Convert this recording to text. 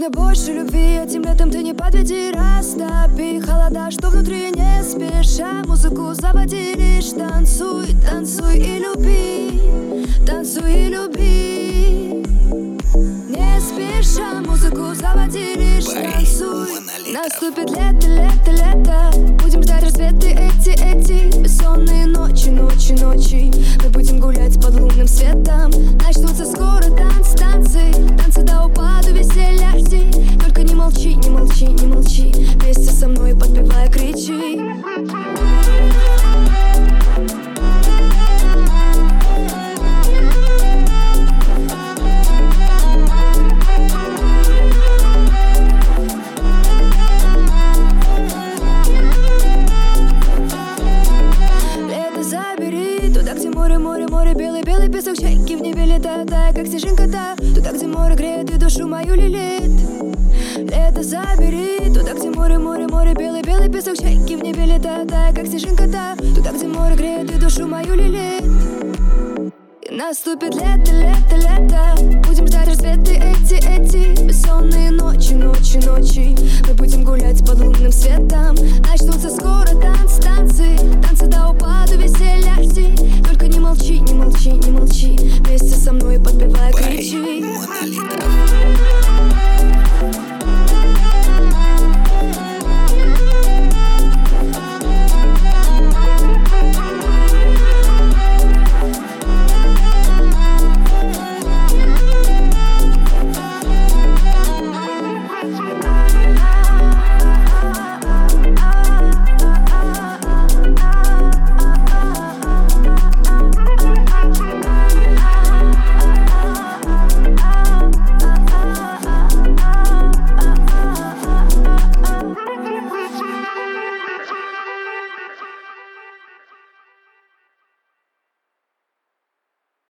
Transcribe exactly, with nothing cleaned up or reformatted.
нужно больше любви, этим летом ты не подведи, растопи холода, что внутри не спеша. Музыку заводи, лишь танцуй, танцуй и люби, танцуй и люби. Не спеша, музыку заводи, лишь танцуй. Наступит лето, лето, лето. Будем ждать рассветы эти, эти бессонные ночи, ночи, ночи. Мы будем гулять под лунным светом. Начнутся скоро танцы, танцы, танцы до упаду, веселья жди. Только не молчи, не молчи, не молчи. Вместе со мной подпевая, кричи. Туда, где море, море, море, белый, белый песок, чайки в небе летают, тая, как снежинка-то. Туда, где море греет и душу мою лилит. Лето забери. Туда, где море, море, море, белый, белый песок, чайки в небе летают, тая, как снежинка-то. Туда, где море греет и душу мою лилит. И наступит лето, лето, лето. Будем ждать рассветы эти, эти бессонные ночи, ночи, ночи. Мы будем гулять под лунным светом. Начнутся скоро танцы, танцы, танцы до упаду, веселья жди. Только не молчи, не молчи, не молчи. Вместе со мной